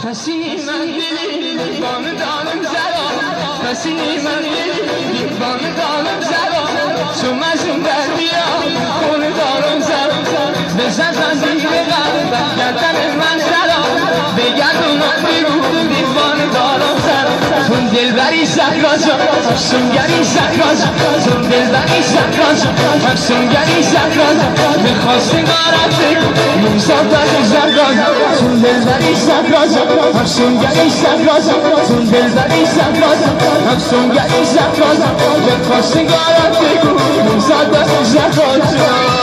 پسی من دیوان دارم زرا پسی من دیوان دارم زرا چون مزون بردیام خون دارم زرا بزن زنزیر قلبم گردن من زرا بگردونم بیرون دیوان دارم زرا چون دلبری زهراجا افسونگری زهراجا چون دلبری زهراجا افسونگری زهراجا میخواستگارت موزادت زهراجا چون دلبری زهراجا افسونگری زهراجا چون دلبری زهراجا افسونگری زهراجا میخواستگارت موزادت زهراجا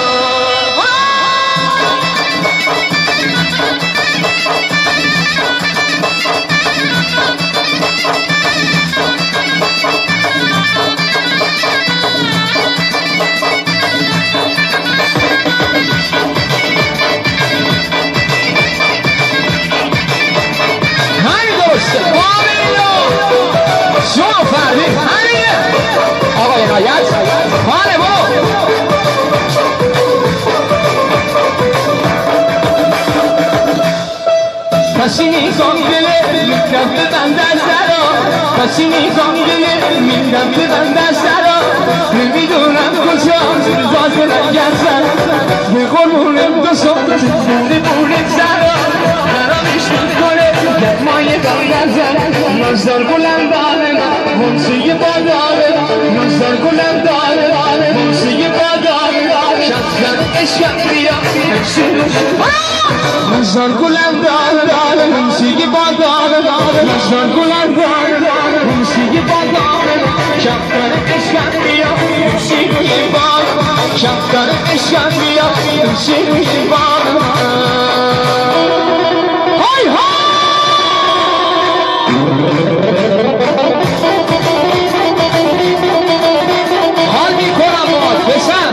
شما فهمید همینه آقای نایت خانه برو کسی نیکام گله میکنم به بندر سرا کسی نیکام گله میکنم به بندر سرا نمیدونم کجا باز نگردم به قربونم دوستم زنده بولت سرا خرابش میکنه گرمای بندر سرا نازدار گلم داره موسیقی باداره نازدار گلم داره موسیقی باداره شکر عشق بیا نازدار گلم داره موسیقی باداره نازدار گلم داره موسیقی باداره شکر عشق بیا موسیقی باداره شکر عشق بیا موسیقی باداره های های حال میکنم باید بسن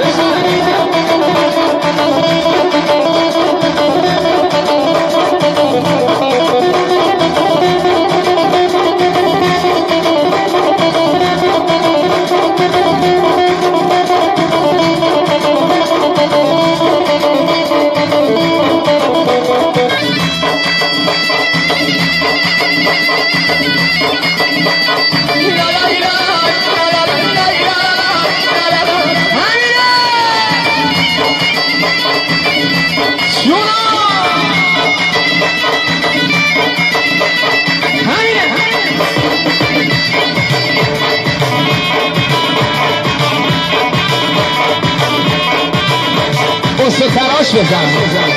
قصه تراش بزن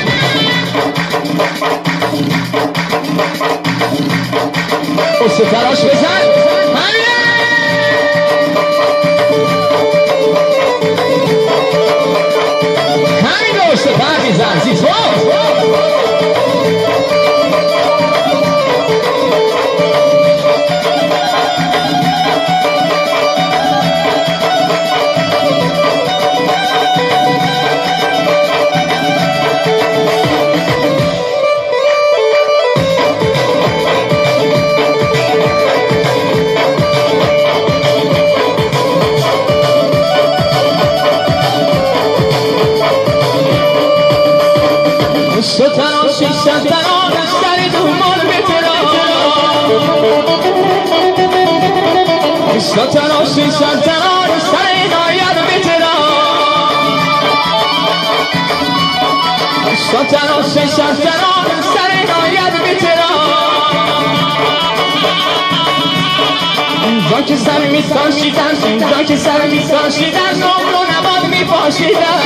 قصه تراش بزن همین قصه تر میزن زیزو ستران شیشتران سر دومان بتران ستران شیشتران سر ناید بتران ستران شیشتران سر ناید بتران اینجا که سر می‌پاشیدن اینجا که سر می‌پاشیدن نمر و نبات می‌پاشیدن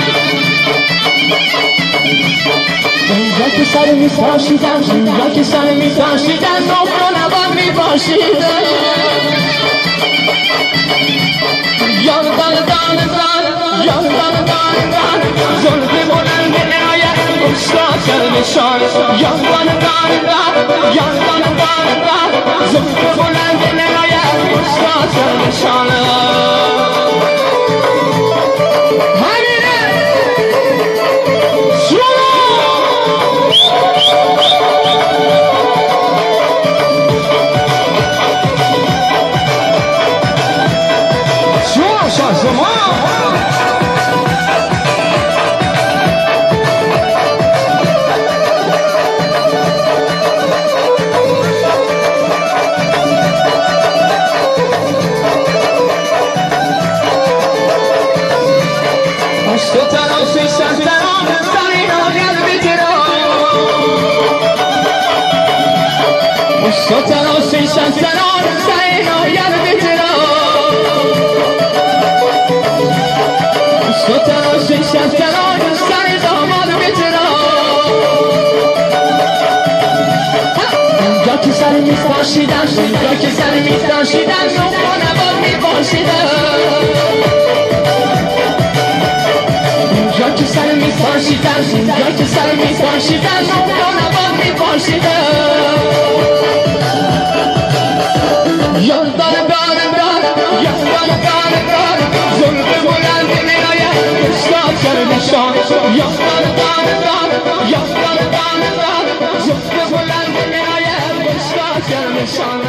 اینجا که سر می‌پاشیدن اینجا که سر می‌پاشیدن نمر و نبات می‌پاشیدن یان دان دان دان یان دان دان دان زلف بلند نهایت استاد نشان یان دان دان دان یان دان دان دان زلف بلند نهایت استاد نشان سر می‌تاشیدم نوخا نباد می‌پاشیدم اونجا که سر می‌تاشیدم اونجا که سر می‌تاشیدم نوخا نباد می‌پاشیدم یادم ظلم بلند می‌آید استاد کردشان یادم ظلم بلند می‌آید استاد کردشان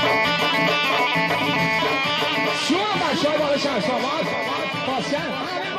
شما بچه‌ها بالاشن شما پاسکن